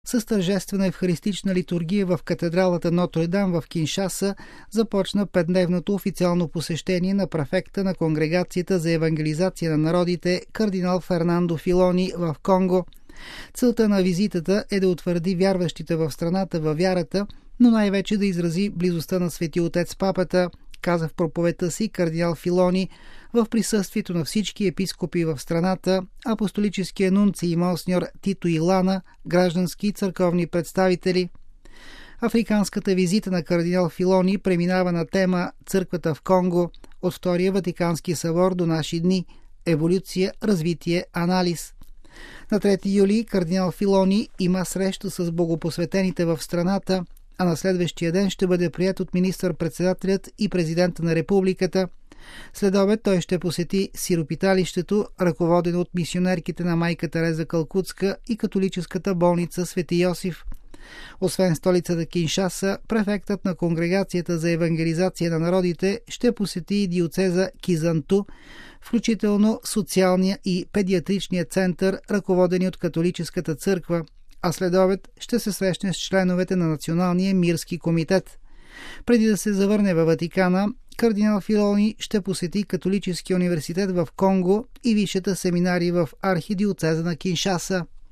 с тържествена евхаристична литургия в катедралата Нотр-Дам в Киншаса започна 5-дневното официално посещение на префекта на Конгрегацията за евангелизация на народите кардинал Фернандо Филони в Конго. Целта на визитата е да утвърди вярващите в страната във вярата, но най-вече да изрази близостта на Свети Отец Папата, каза в проповедта си кардинал Филони в присъствието на всички епископи в страната, апостолическия нунций монсеньор Тито Илана, граждански и църковни представители. Африканската визита на кардинал Филони преминава на тема «Църквата в Конго» от Втория Ватикански събор до наши дни – еволюция, развитие, анализ. На 3 юли кардинал Филони има среща с богопосветените в страната, а на следващия ден ще бъде приет от министър-председателят и президента на републиката. След обед той ще посети сиропиталището, ръководено от мисионерките на майка Тереза Калкутска и католическата болница Свети Йосиф. Освен столицата Киншаса, префектът на Конгрегацията за евангелизация на народите ще посети и диоцеза Кизанту, включително социалния и педиатричния център, ръководени от католическата църква, а след обед ще се срещне с членовете на Националния мирски комитет. Преди да се завърне във Ватикана, кардинал Филони ще посети Католическия университет в Конго и висшата семинария в архидиоцеза на Киншаса.